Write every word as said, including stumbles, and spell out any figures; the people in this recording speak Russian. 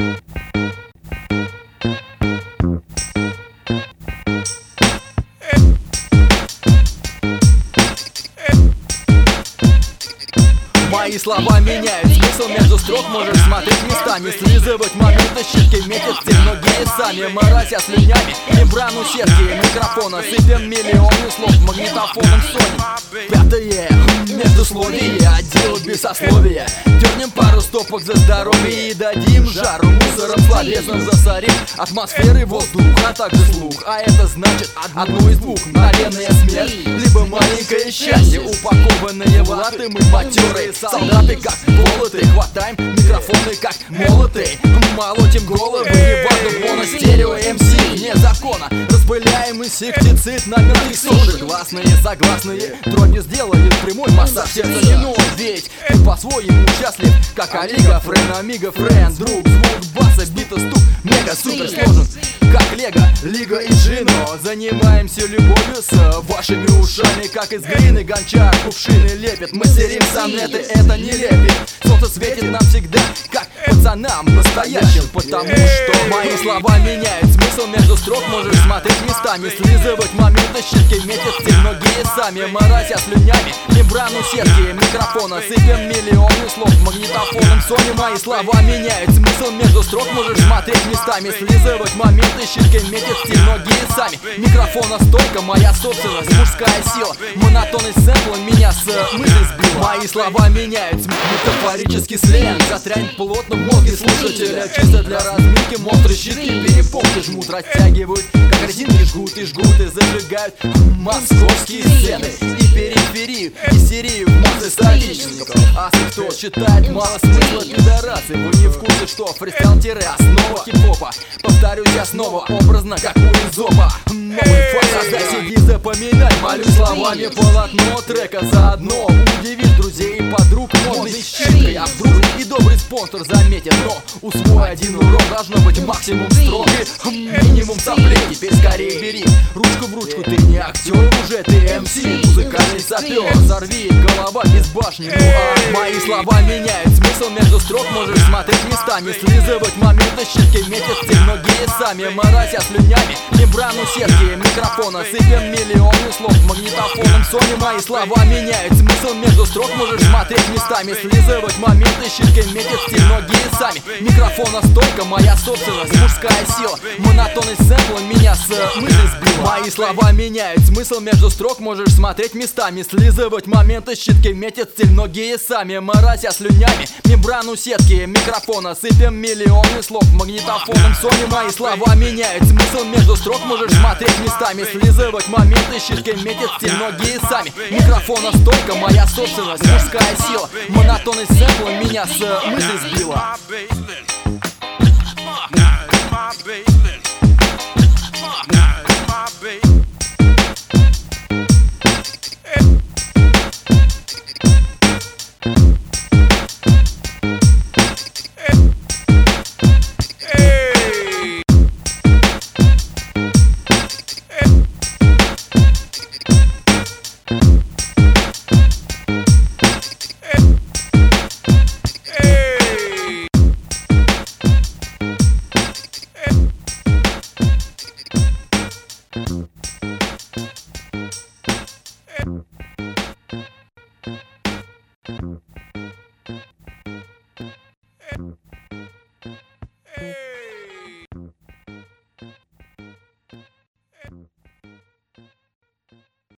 Мои слова меняют смысл между строк. Можешь смотреть местами, слизывать моменты, щитки метят те многие сами. Морозя слюнями мембрану сетки микрофона, сыпем миллионы слов магнитофоном Sony. Пятое междусловие, отдел без сословия. Дернем пару стопок за здоровье и дадим жару мусором словесным засорим атмосферы воздух, а также слух. А это значит одно из двух: мгновенная смерть, либо маленькое счастье. Упакованные в латы мы матерые солдаты, как молоты, хватаем микрофоны, как молоты, молотим головы, неважно, моностерео, эм си, вне закона. Распыляем инсектицид на мертвых сушек. Гласные, согласные, дроби сделали прямой массаж сердца. Не ной, ведь ты по-своему счастлив, как Олига, Френ, Амиго, Френ, друг. Звук баса, бита, стук, мега супер сложен, как Лего, Лига и Джино. Занимаемся любовью с вашими ушами, как из глины гончар кувшины лепит. Мастерим сонеты, это не лепит. Солнце светит нам всегда, как пацанам настоящим, потому что мои слова меняют смысл между строк. Можешь смотреть местами, слизывать моменты, щитки метят те многие сами. Морозя слюнями мембрану сетки микрофона, сыпем миллионы слов магнитофоном Sony. Мои слова меняют смысл между строк. Можешь смотреть местами, слизывать моменты, щитки метят те многие сами. Микрофона стойка, моя собственность, мужская сила. Монотонность сэмпла меня с мысли сбила. Мои слова меняют метафорический сленг, застрянет плотно в мозге слушателя. Чисто для разминки монстры щитки перепонки жмут, растягивают, как резинки жгут и жгут и зажигают московские сцены и периферию, истерию в массы соотечественников. А кто считает мало смысла пидорасы, вы не в курсе, что фристайл-основа хип-хопа. Повторюсь я снова, образно, как у Изопа. Новый факт, сиди, запоминай, молю словами полотно трека. Заодно удивишь друзей и подруг модной щиткой. А вдруг и добрый спонсор заметит, но усвой один урок должно быть максимум строк и минимум соплей. Теперь скорее бери ручку в ручку, ты не актер уже, ты эм си, музыкальный сапер. Сорви голова без башни, ну а мои слова меняют смысл между строк. Можешь смотреть местами, слизывать моменты, щитки метят те многие сами. Морозя слюнями мембрану сетки микрофона, сыпем миллионы слов магнитофоном Sony. Мои слова меняют смысл между строк. Можешь смотреть местами, слизывать моменты, щитки метят те многие сами. Микрофона стойка, моя собственность, мужская сила. Монотонность сэмпла меня с мысли сбила. Мои слова меняют смысл между строк. Можешь смотреть местами, слизывать моменты, щитки метят те многие сами. Морозя слюнями мембрану сетки микрофона, сыпем миллионы слов магнитофоном Sony. Мои слова меняют смысл между строк. Можешь смотреть местами, слизывать моменты, щитки метят те многие сами. Микрофона стойка, моя собственность, мужская сила. Монотонность сэмпла меня с мысли сбила.